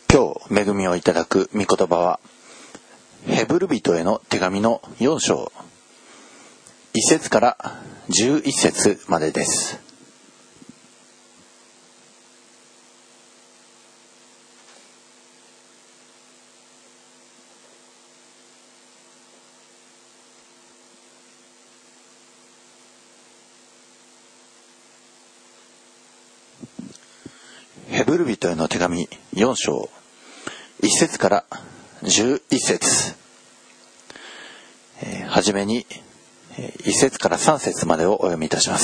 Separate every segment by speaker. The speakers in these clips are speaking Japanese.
Speaker 1: 今日恵みをいただく御言葉はヘブル人への手紙の4章1節から11節までです。ヘブル人への手紙4章1節から11節、はじめに1節から3節までをお読みいたします。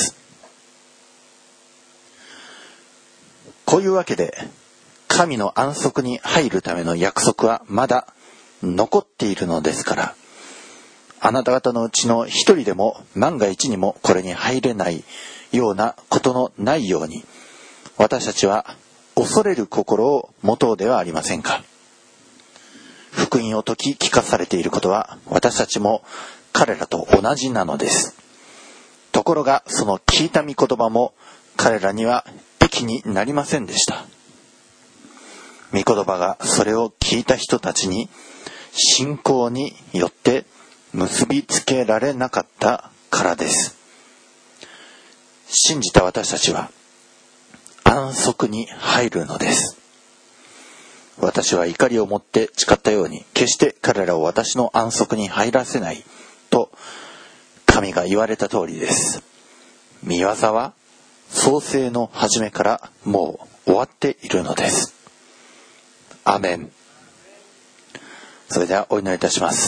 Speaker 1: こういうわけで神の安息に入るための約束はまだ残っているのですから、あなた方のうちの一人でも万が一にもこれに入れないようなことのないように、私たちは恐れる心を持とうではありませんか。福音を説き聞かされていることは私たちも彼らと同じなのです。ところがその聞いた御言葉も彼らには益になりませんでした。御言葉がそれを聞いた人たちに信仰によって結びつけられなかったからです。信じた私たちは安息に入るのです。私は怒りを持って誓ったように、決して彼らを私の安息に入らせないと神が言われた通りです。御業は創世の初めからもう終わっているのです。アーメン。それではお祈りいたします。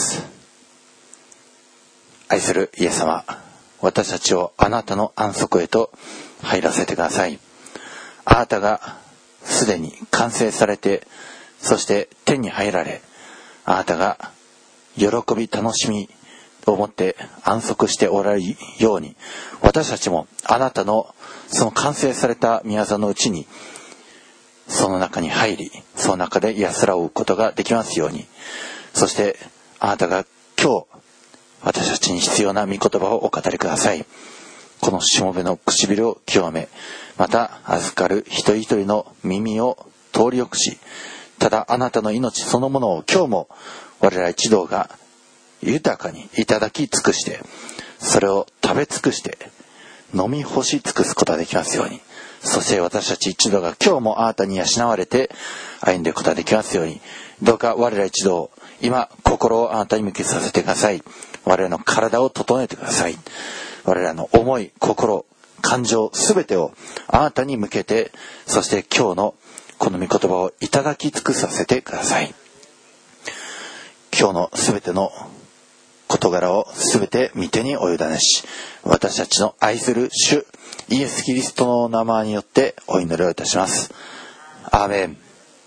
Speaker 1: 愛するイエス様、私たちをあなたの安息へと入らせてください。あなたがすでに完成されて、そして天に入られ、あなたが喜び楽しみを持って安息しておられるように、私たちもあなたのその完成された御業のうちにその中に入り、その中で安らぐことができますように。そしてあなたが今日私たちに必要な御言葉をお語りください。このしもべの唇を清め、また預かる一人一人の耳を通りよくし、ただあなたの命そのものを今日も我ら一同が豊かにいただき尽くして、それを食べ尽くして飲み干し尽くすことができますように。そして私たち一同が今日もあなたに養われて歩んでいくことができますように。どうか我ら一同、今心をあなたに向けさせてください。我らの体を整えてください。我らの思い、心、感情すべてをあなたに向けて、そして今日のこの御言葉をいただき尽くさせてください。今日のすべての事柄をすべて御手にお委ねし、私たちの愛する主イエス・キリストの名前によってお祈りをいたします。アーメン。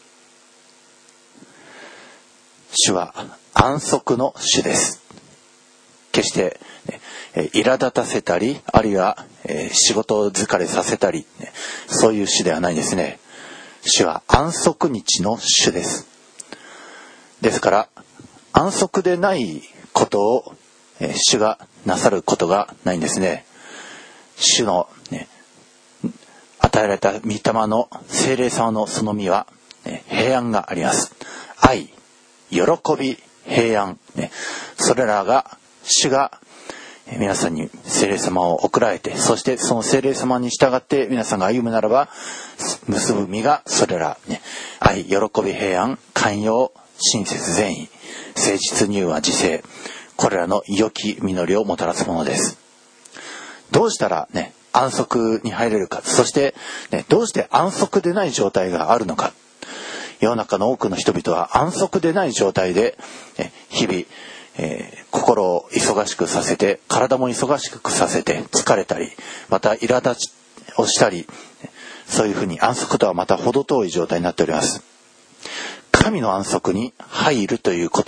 Speaker 1: 主は安息の主です。決して苛立たせたり、あるいは仕事疲れさせたり、そういう主ではないですね。主は安息日の主です。ですから安息でないことを主がなさることがないんですね。主の、与えられた御霊の聖霊様のその実は平安があります。愛、喜び、平安、それらが主が皆さんに聖霊様を送られて、そしてその聖霊様に従って皆さんが歩むならば、結ぶ実がそれら、愛、喜び、平安、寛容、親切、善意、誠実、柔和、自制、これらの良き実りをもたらすものです。どうしたら安息に入れるか、そしてどうして安息でない状態があるのか。世の中の多くの人々は安息でない状態で日々心を忙しくさせて、体も忙しくさせて疲れたり、また苛立ちをしたり、そういうふうに安息とはまた程遠い状態になっております。神の安息に入るということ、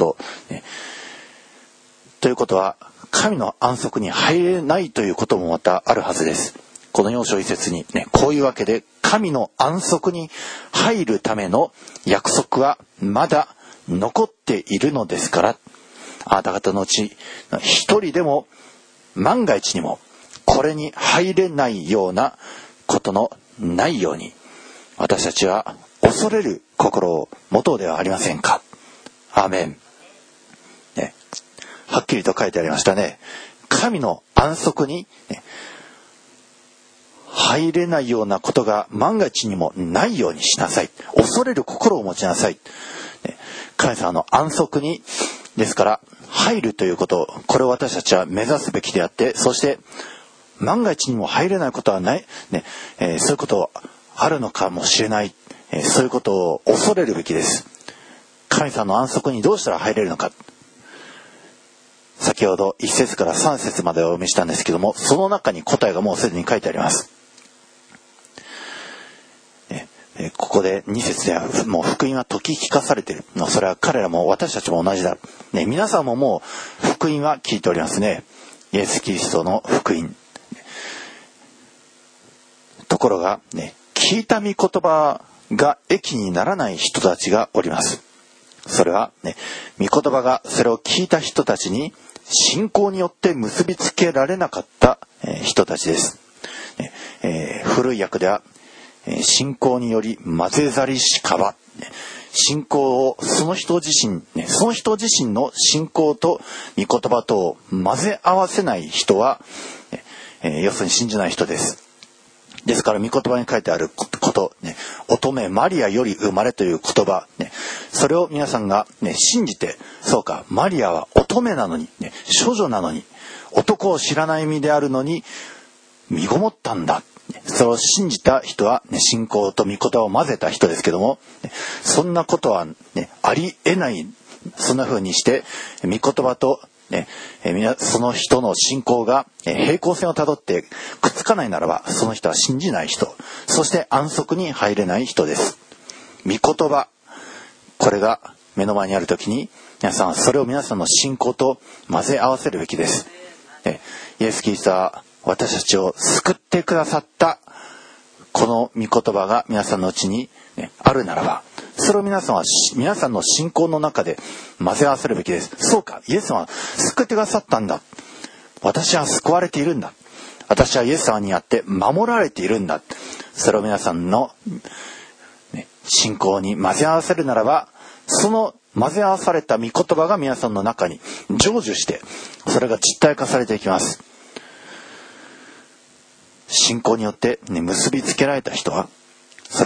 Speaker 1: ということは神の安息に入れないということもまたあるはずです。この4章1節にこういうわけで神の安息に入るための約束はまだ残っているのですから、あなた方のうち一人でも万が一にもこれに入れないようなことのないように、私たちは恐恐れる心を持とうではありませんか。アーメン。ね、はっきりと書いてありましたね。神の安息に、入れないようなことが万が一にもないようにしなさい。恐れる心を持ちなさい。神様の安息に、ですから入るということ、これを私たちは目指すべきであって、そして万が一にも入れないことはない、そういうことあるのかもしれない、そういうことを恐れるべきです。神様の安息にどうしたら入れるのか。先ほど1節から3節までお読みしたんですけども、その中に答えがもうすでに書いてあります。ここで2節ではもう福音は説き聞かされている。それは彼らも私たちも同じだ。皆さんももう福音は聞いておりますね。イエス・キリストの福音。ところが、聞いた御言葉が益にならない人たちがおります。それは、御言葉がそれを聞いた人たちに信仰によって結びつけられなかった人たちです。古い訳では信仰により混ぜざりしかば、信仰をその人自身の信仰と御言葉とを混ぜ合わせない人は、要するに信じない人です。ですから御言葉に書いてあること、乙女マリアより生まれという言葉、それを皆さんが、信じて、そうか、マリアは乙女なのに、処女なのに、男を知らない身であるのに身ごもったんだ。それを信じた人は、信仰と御言葉を混ぜた人ですけども、そんなことは、ありえない。そんな風にして御言葉と、その人の信仰が平行線をたどってくっつかないならば、その人は信じない人、そして安息に入れない人です。御言葉、これが目の前にあるときに、皆さんはそれを皆さんの信仰と混ぜ合わせるべきです。イエス・キリストは私たちを救ってくださったこの御言葉が皆さんのうちに、あるならば、それを皆さんの信仰の中で混ぜ合わせるべきです。そうか、イエス様は救ってくださったんだ。私は救われているんだ。私はイエス様にあって守られているんだ。それを皆さんの、信仰に混ぜ合わせるならば、その混ぜ合わされた御言葉が皆さんの中に成就して、それが実体化されていきます。信仰によって、結びつけられた人は、そ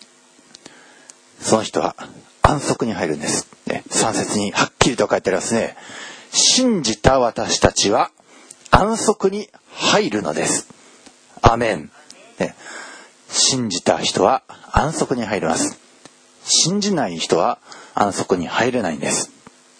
Speaker 1: の人は安息に入るんです。3節にはっきりと書いてありますね。信じた私たちは安息に入るのです。アーメン。信じた人は安息に入ります。信じない人は安息に入れないんです。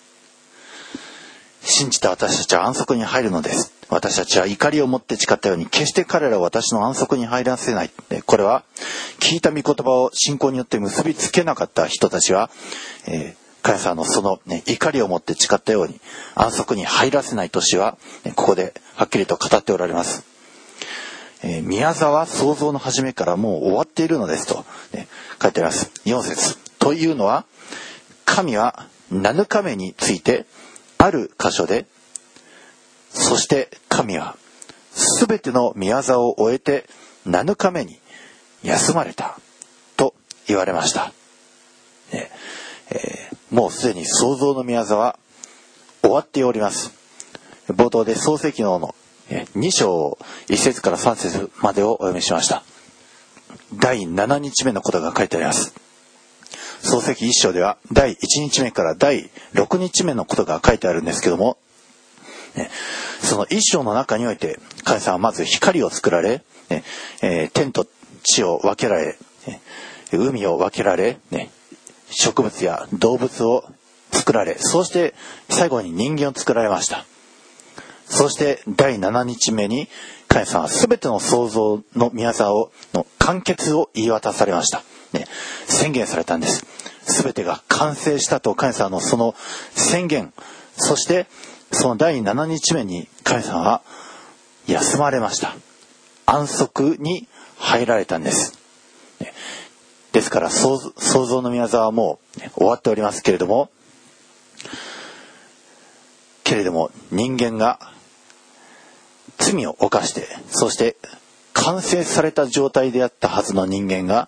Speaker 1: 信じた私たちは安息に入るのです。私たちは怒りを持って誓ったように、決して彼らを私の安息に入らせない。これは聞いた御言葉を信仰によって結びつけなかった人たちは、神様のその、怒りを持って誓ったように安息に入らせないとしは、ここではっきりと語っておられます。宮沢は創造の初めからもう終わっているのですと、書いてあります。4節というのは、神は7日目についてある箇所で、そして神はすべての宮沢を終えて7日目に休まれたと言われました。もうすでに創造の宮沢は終わっております。冒頭で創世記の2章1節から3節までをお読みしました。第7日目のことが書いてあります。創世記1章では第1日目から第6日目のことが書いてあるんですけども、その1章の中において神様はまず光を作られ、天と地を分けられ、海を分けられ、植物や動物を作られ、そして最後に人間を作られました。そして第7日目に神様は全ての創造の宮沢の完結を言い渡されました。宣言されたんです。全てが完成したと神様のその宣言、そしてその第7日目に神様は休まれました。安息に入られたんです。ですから創造の宮沢はもう終わっておりますけれども人間が罪を犯して、そして完成された状態であったはずの人間が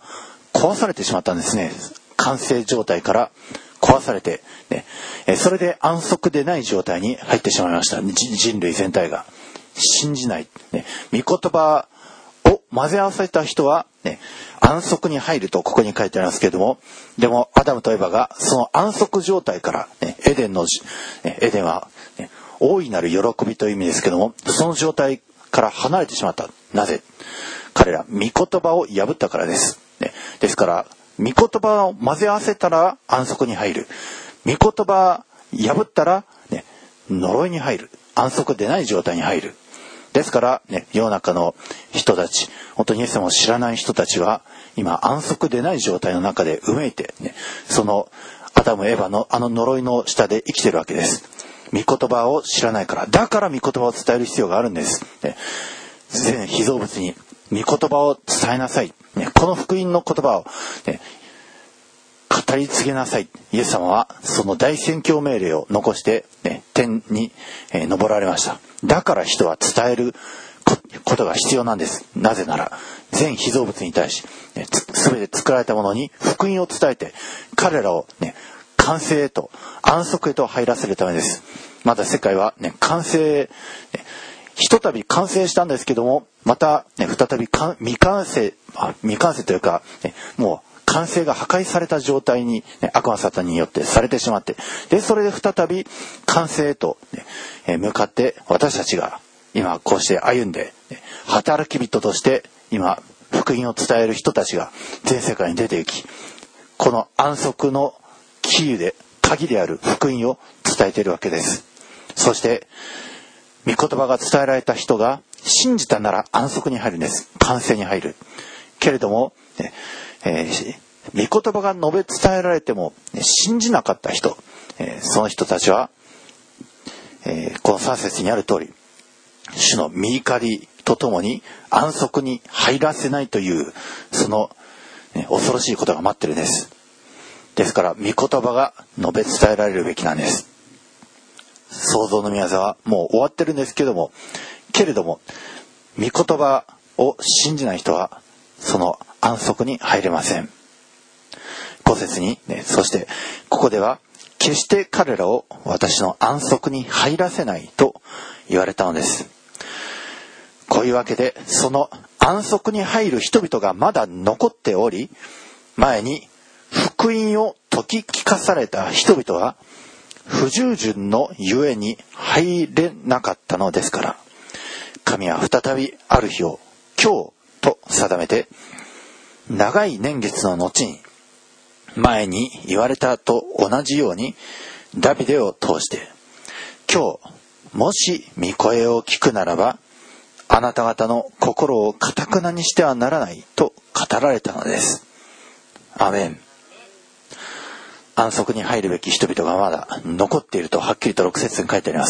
Speaker 1: 壊されてしまったんですね。完成状態から壊されて、ね、それで安息でない状態に入ってしまいました。人類全体が信じない、ね、御言葉を混ぜ合わせた人は、ね、安息に入るとここに書いてありますけれども、でもアダムとエバがその安息状態から、ね、エデンは、ね、大いなる喜びという意味ですけども、その状態から離れてしまった。なぜ？彼ら御言葉を破ったからです、ね、ですから御言葉を混ぜ合わせたら安息に入る。御言葉破ったら、ね、呪いに入る。安息でない状態に入る。ですから、ね、世の中の人たち、本当にイエス様を知らない人たちは今安息でない状態の中でうめいて、ね、そのアダムエバのあの呪いの下で生きてるわけです。御言葉を知らないから。だから御言葉を伝える必要があるんです、ね、全被造物に御言葉を伝えなさい、ね、この福音の言葉を、ね、語り継げなさい。イエス様はその大宣教命令を残して、ね、天に、昇られました。だから人は伝えることが必要なんです。なぜなら全被造物に対し、ね、全て作られたものに福音を伝えて彼らを、ね、完成へと安息へと入らせるためです。まだ世界は、ね、完成、ね、ひとたび完成したんですけども、また、ね、再び未完成というか、ね、もう完成が破壊された状態に、ね、悪魔サタンによってされてしまって、でそれで再び完成へと、ね、向かって私たちが今こうして歩んで、ね、働き人として今福音を伝える人たちが全世界に出て行き、この安息のキーで鍵である福音を伝えているわけです。そして御言葉が伝えられた人が信じたなら安息に入るんです。完成に入る。けれども、ね、御言葉が述べ伝えられても、ね、信じなかった人、その人たちは、この3節にある通り、主の御怒りとともに安息に入らせないというその、ね、恐ろしいことが待ってるんです。ですから御言葉が述べ伝えられるべきなんです。創造の御業はもう終わってるんですけれども御言葉を信じない人はその安息に入れません。5節に、ね、そしてここでは決して彼らを私の安息に入らせないと言われたのです。こういうわけでその安息に入る人々がまだ残っており、前に福音を説き聞かされた人々は不従順のゆえに入れなかったのですから、神は再びある日を今日と定めて、長い年月の後に前に言われたと同じようにダビデを通して、今日もし御声を聞くならばあなた方の心を堅くなにしてはならないと語られたのです。アメン。安息に入るべき人々がまだ残っているとはっきりと6節に書いてあります。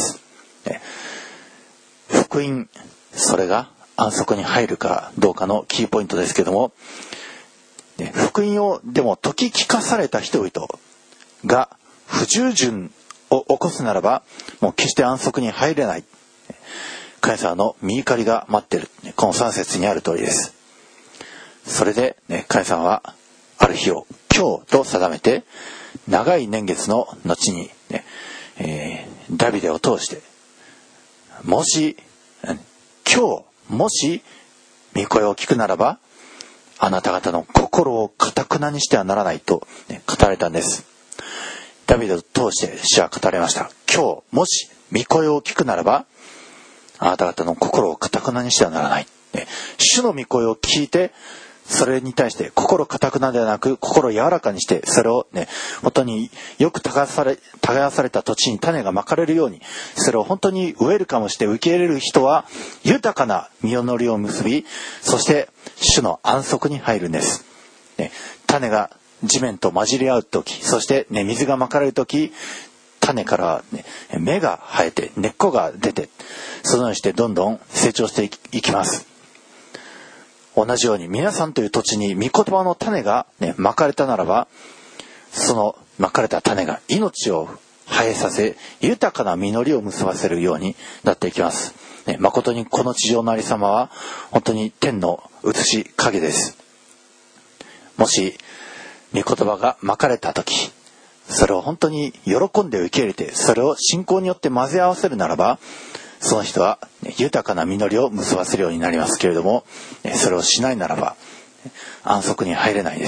Speaker 1: 福音、それが安息に入るかどうかのキーポイントですけども、福音をでも説き聞かされた人々が不従順を起こすならばもう決して安息に入れない。神様の御怒りが待っている。この3節にある通りです。それで、神様はある日を今日と定めて、長い年月の後に、ダビデを通して、もし今日もし御声を聞くならばあなた方の心を堅くなにしてはならないと、語られたんです。ダビデを通して主は語られました。今日もし御声を聞くならばあなた方の心を堅くなにしてはならない。主の御声を聞いてそれに対して心堅くなではなく心柔らかにしてそれをね本当によく耕された土地に種がまかれるようにそれを本当にウェルカムして受け入れる人は豊かな実のりを結びそして主の安息に入るんです、種が地面と混じり合う時そして、水がまかれる時種から、芽が生えて根っこが出てそのようにしてどんどん成長していきます。同じように皆さんという土地に御言葉の種が、まかれたならばそのまかれた種が命を生えさせ豊かな実りを結ばせるようになっていきます、誠にこの地上のありさまは本当に天の写し影です。 もし御言葉がまかれた時、それを本当に喜んで受け入れて、それを信仰によって混ぜ合わせるならば、その人は豊かな実りを結ばせるようになりますけれども、それをしないならば安息に入れないです。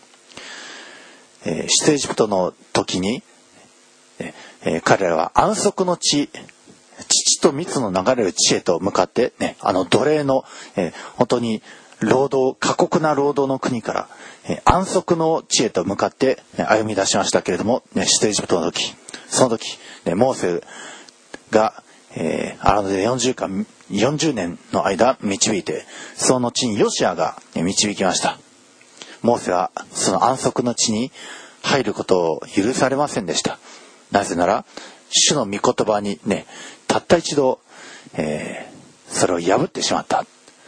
Speaker 1: 出エジプトの時に、彼らは安息の地、乳と蜜の流れる地へと向かって、奴隷の、本当に過酷な労働の国から、安息の地へと向かって歩み出しましたけれども、出エジプトの時、その時、モーセが、荒野で40年の間導いて、その地にヨシアが導きました。モーセはその安息の地に入ることを許されませんでした。なぜなら主の御言葉にたった一度、それを破ってしまった。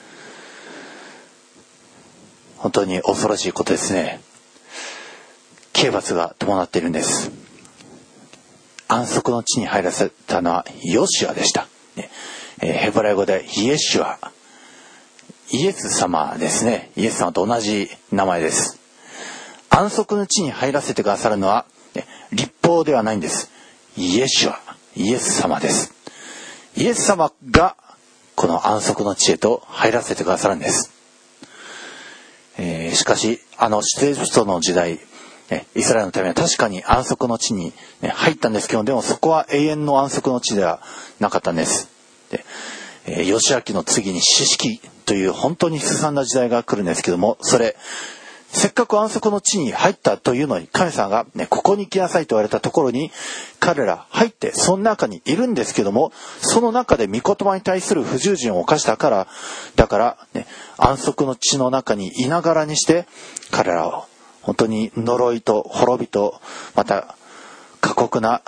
Speaker 1: 本当に恐ろしいことですね。刑罰が伴っているんです。安息の地に入らせたのはヨシュアでした。ヘブライ語でイエシュア、イエス様ですね。イエス様と同じ名前です。安息の地に入らせてくださるのは律法ではないんです。イエシュア、イエス様です。イエス様がこの安息の地へと入らせてくださるんです。しかし出エジプトの時代、イスラエルのためには確かに安息の地に入ったんですけど、でもそこは永遠の安息の地ではなかったんです。で、ヨシア記の次に四式という本当にすさんだ時代が来るんですけども、せっかく安息の地に入ったというのに、神様がここに行きなさいと言われたところに彼ら入ってその中にいるんですけども、その中で御言葉に対する不従順を犯したから、だから安息の地の中にいながらにして彼らを本当に呪いと滅びと、また過酷な、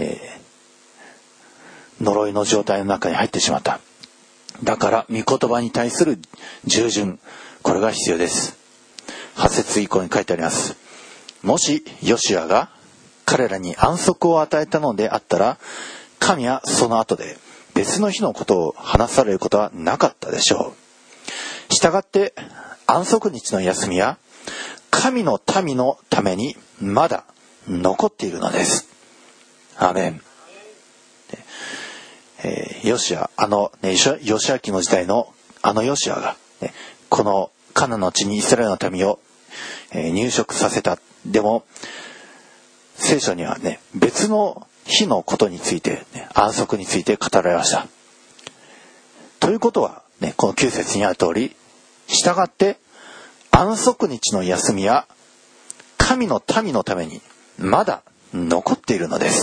Speaker 1: 呪いの状態の中に入ってしまった。だから御言葉に対する従順、これが必要です。8節以降に書いてあります。もしヨシュアが彼らに安息を与えたのであったら、神はその後で別の日のことを話されることはなかったでしょう。したがって安息日の休みは神の民のためにまだ残っているのです。アーメン。ヨシュア、ヨシュア記の時代のヨシュアが、このカナンの地にイスラエルの民を、入植させた。でも聖書には別の日のことについて、安息について語られました。ということは、この9節にある通り、従って安息日の休みは神の民のためにまだ残っているのです。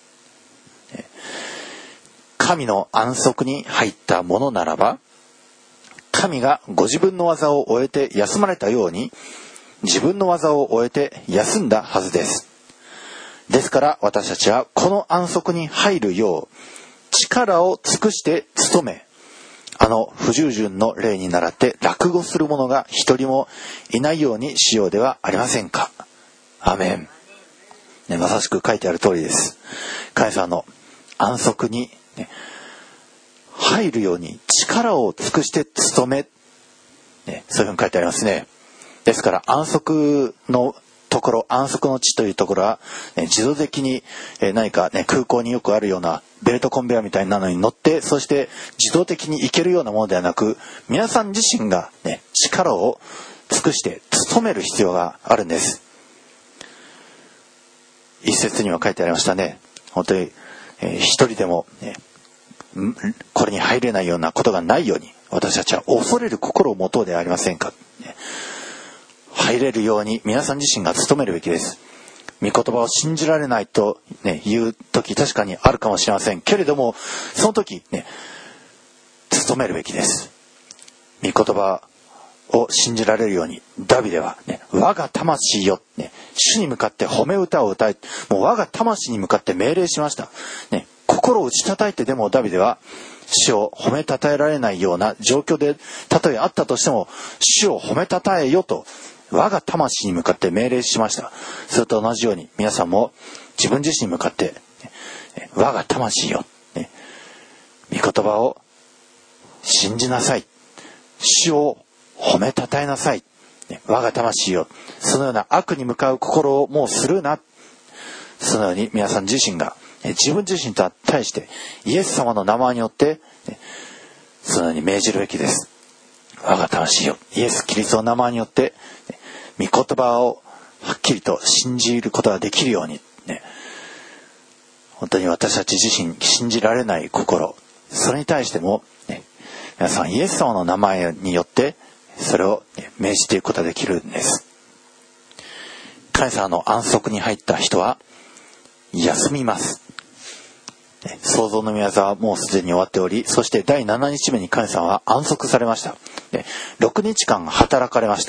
Speaker 1: 神の安息に入ったものならば、神がご自分の技を終えて休まれたように、自分の技を終えて休んだはずです。ですから私たちはこの安息に入るよう力を尽くして努め、不従順の例に倣って落語する者が一人もいないようにしようではありませんか。アーメン。まさしく書いてある通りです。神様の安息に、入るように力を尽くして努め、そういうふうに書いてありますね。ですから安息のところ、安息の地というところは、自動的に、何か空港によくあるようなベルトコンベヤーみたいなのに乗って、そして自動的に行けるようなものではなく、皆さん自身が、力を尽くして努める必要があるんです。一節には書いてありましたね。本当に、一人でも、これに入れないようなことがないように、私たちは恐れる心を持とうではありませんか。入れるように皆さん自身が努めるべきです。御言葉を信じられないと、言う時確かにあるかもしれませんけれども、その時努めるべきです。御言葉を信じられるように、ダビデは我が魂よ、主に向かって褒め歌を歌い、もう我が魂に向かって命令しました。心を打ち叩いてでもダビデは主を褒めたたえられないような状況でたとえあったとしても、主を褒めたたえよと我が魂に向かって命令しました。それと同じように皆さんも自分自身に向かって我が魂よ、御言葉を信じなさい、主を褒めたたえなさい、 我が魂よ、そのような悪に向かう心をもうするな。そのように皆さん自身が自分自身と対してイエス様の名前によってそのように命じるべきです。我が魂よ、イエス・キリストの名前によって御言葉をはっきりと信じることができるように、本当に私たち自身信じられない心、それに対しても、皆さんイエス様の名前によってそれを命じていくことができるんです。神様の安息に入った人は休みます。創造の御業はもうすでに終わっており、そして第7日目に神様は安息されました。6日間働かれました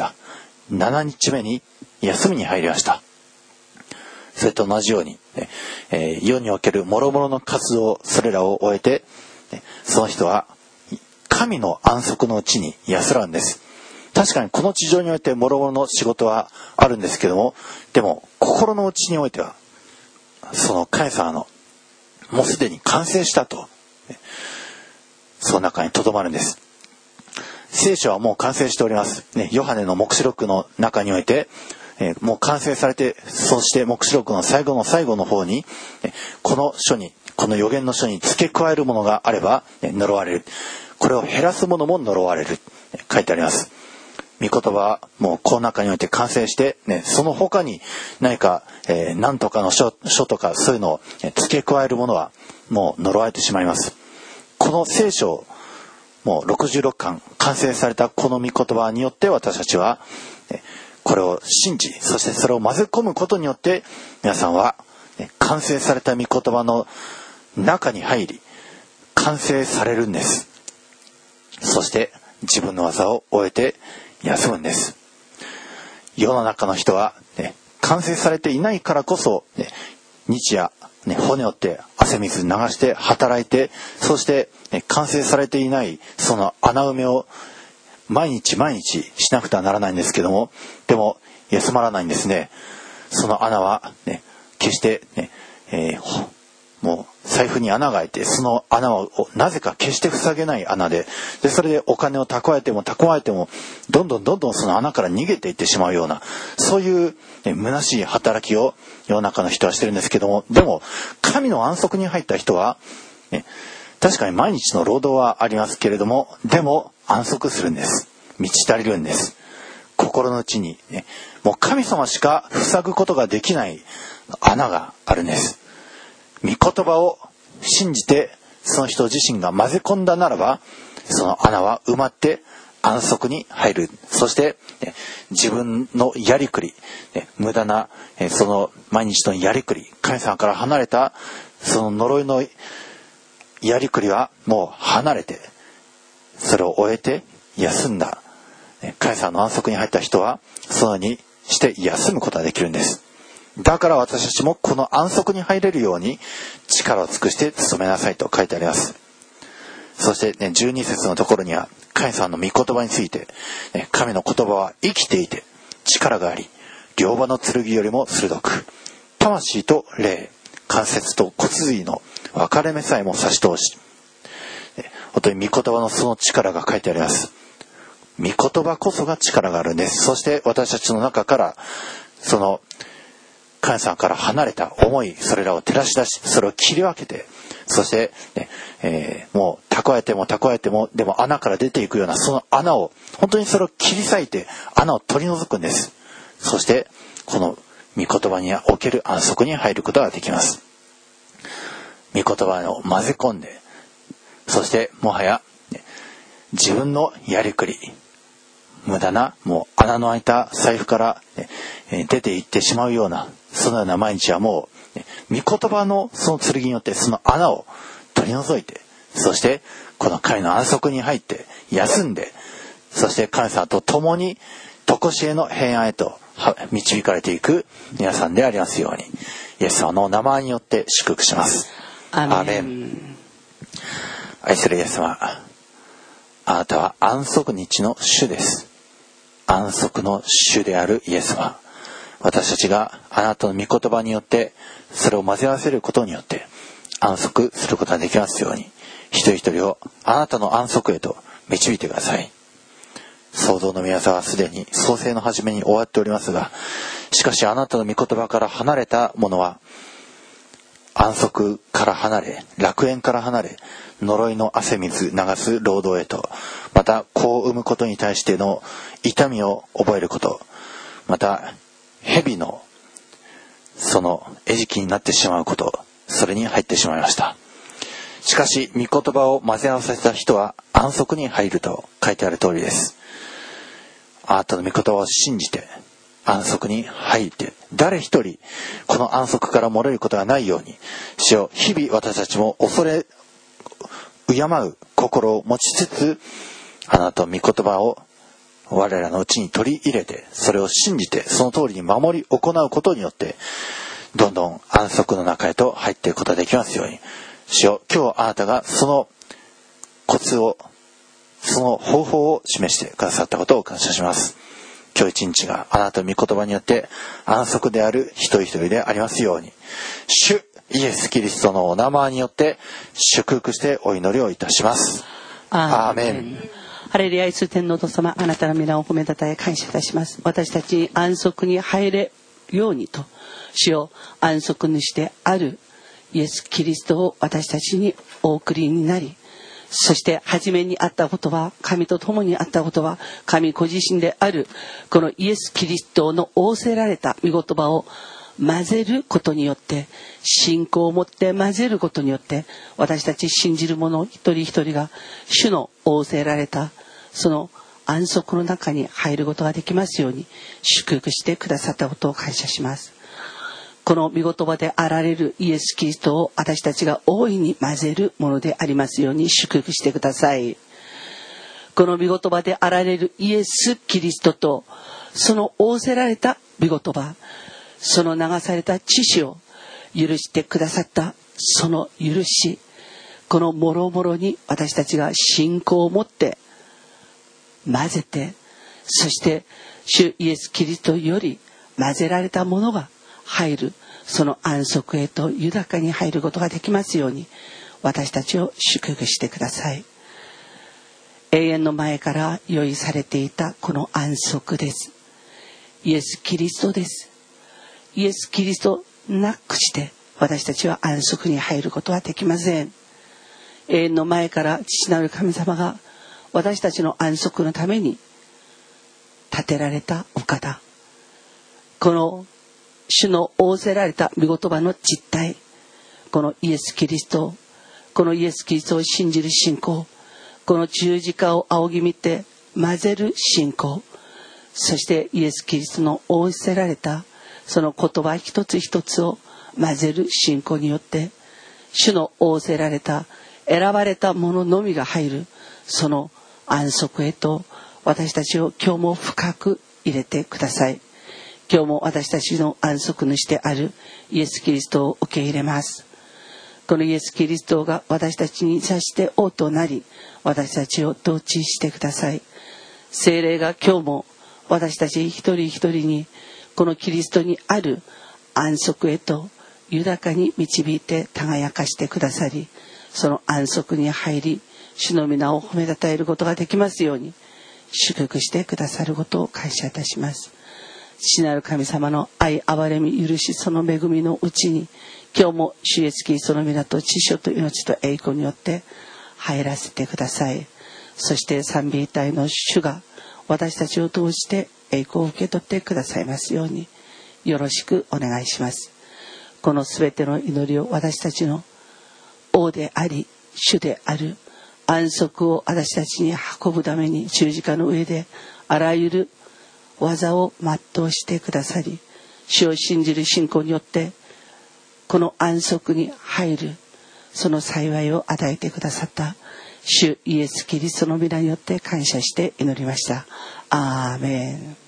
Speaker 1: 。7日目に休みに入りました。それと同じように、世における諸々の活動、それらを終えて、その人は神の安息のうちに安らぐんです。確かにこの地上において諸々の仕事はあるんですけども、でも心の内においてはその神様のもうすでに完成したと、その中にとどまるんです。聖書はもう完成しております。ヨハネの黙示録の中において、もう完成されて、そして黙示録の最後の最後の方に、この書に、この預言の書に付け加えるものがあれば呪われる。これを減らすものも呪われる。書いてあります。御言葉はもうこの中において完成して、その他に何か、何とかの書とかそういうのを付け加えるものはもう呪われてしまいます。この聖書もう66巻完成されたこの御言葉によって私たちはこれを信じ、そしてそれを混ぜ込むことによって皆さんは完成された御言葉の中に入り完成されるんです。そして自分の技を終えて休むんです。世の中の人は、完成されていないからこそ、日夜、骨折って汗水流して働いて、そして、完成されていないその穴埋めを毎日毎日しなくてはならないんですけども、でも休まらないんですね。その穴は、決して、もう財布に穴が開いて、その穴をなぜか決して塞げない穴で、それでお金を蓄えてもどんどんその穴から逃げていってしまうような、そういう虚しい働きを世の中の人はしてるんですけども、でも神の安息に入った人は、確かに毎日の労働はありますけれども、でも安息するんです。満ち足りるんです。心の内に、もう神様しか塞ぐことができない穴があるんです。御言葉を信じてその人自身が混ぜ込んだならば、その穴は埋まって安息に入る。そして自分のやりくり、無駄なその毎日のやりくり、神様から離れたその呪いのやりくりはもう離れて、それを終えて休んだ神様の安息に入った人はそのようにして休むことができるんです。だから私たちもこの安息に入れるように力を尽くして努めなさいと書いてあります。そして、12節のところには神様の御言葉について、神の言葉は生きていて力があり、両刃の剣よりも鋭く、魂と霊、関節と骨髄の分かれ目さえも差し通し、本当に御言葉のその力が書いてあります。御言葉こそが力があるんです。そして私たちの中からその神様から離れた思い、それらを照らし出し、それを切り分けて、そして、もう蓄えてもでも穴から出ていくようなその穴を、本当にそれを切り裂いて穴を取り除くんです。そしてこの御言葉における安息に入ることができます。御言葉を混ぜ込んで、そしてもはや自分のやりくり、無駄なもう穴の開いた財布から出ていってしまうようなそのような毎日はもう御言葉のその剣によってその穴を取り除いて、そしてこの神の安息に入って休んで、そして神様と共に常しえの平安へと導かれていく皆さんでありますように、イエス様のお名前によって祝福します。アーメン。愛するイエス様、あなたは安息日の主です。安息の主であるイエス様、私たちがあなたの御言葉によってそれを混ぜ合わせることによって安息することができますように、一人一人をあなたの安息へと導いてください。 創造の御業はすでに創世の初めに終わっておりますが、しかしあなたの御言葉から離れた者は安息から離れ、楽園から離れ、呪いの汗水流す労働へと、また子を産むことに対しての痛みを覚えること、また蛇のその餌食になってしまうこと、それに入ってしまいました。しかし御言葉を混ぜ合わせた人は安息に入ると書いてある通りです。あなたの御言葉を信じて安息に入って、誰一人この安息から漏れることがないように、主よ、日々私たちも恐れ敬う心を持ちつつ、あなたの御言葉を我らのうちに取り入れて、それを信じてその通りに守り行うことによって、どんどん安息の中へと入っていくことができますように。主よ、今日あなたがそのコツを、その方法を示してくださったことを感謝します。今日一日があなたの御言葉によって安息である一人一人でありますように、主イエスキリストのお名前によって祝福してお祈りをいたします。アーメン。
Speaker 2: ハレルヤ、イエス天皇と様、あなたの皆を褒めたたえ感謝いたします。私たちに安息に入れるようにと、主よ、安息主であるイエスキリストを私たちにお送りになり、そして初めにあったことは、神と共にあったことは、神ご自身であるこのイエスキリストの仰せられた御言葉を混ぜることによって、信仰を持って混ぜることによって、私たち信じる者一人一人が主の仰せられたその安息の中に入ることができますように祝福してくださったことを感謝します。この御言葉であられるイエス・キリストを私たちが大いに混ぜるものでありますように祝福してください。この御言葉であられるイエス・キリストと、その仰せられた御言葉、その流された血潮を許してくださったその許し、このもろもろに私たちが信仰を持って混ぜて、そして主イエス・キリストより混ぜられたものが入る、その安息へと豊かに入ることができますように、私たちを祝福してください。永遠の前から用意されていたこの安息です。イエス・キリストです。イエス・キリストなくして私たちは安息に入ることはできません。永遠の前から父なる神様が私たちの安息のために建てられたお方、この主の仰せられた御言葉の実態、このイエス・キリスト、このイエス・キリストを信じる信仰、この十字架を仰ぎ見て混ぜる信仰、そしてイエス・キリストの仰せられたその言葉一つ一つを混ぜる信仰によって、主の仰せられた選ばれた者のみが入るその安息へと、私たちを今日も深く入れてください。今日も私たちの安息主であるイエス・キリストを受け入れます。このイエス・キリストが私たちに座して王となり、私たちを統治してください。聖霊が今日も私たち一人一人にこのキリストにある安息へと豊かに導いて輝かしてくださり、その安息に入り、主の皆を褒めたたえることができますように祝福してくださることを感謝いたします。父なる神様の愛、憐れみ、許し、その恵みのうちに、今日も主イエスキリストの皆と知性と命と栄光によって入らせてください。そして賛美隊の主が私たちを通して栄光を受け取ってくださいますようによろしくお願いします。このすべての祈りを私たちの王であり主である安息を私たちに運ぶために十字架の上であらゆる技を全うしてくださり、主を信じる信仰によってこの安息に入るその幸いを与えてくださった主イエス・キリストの皆によって感謝して祈りました。アーメン。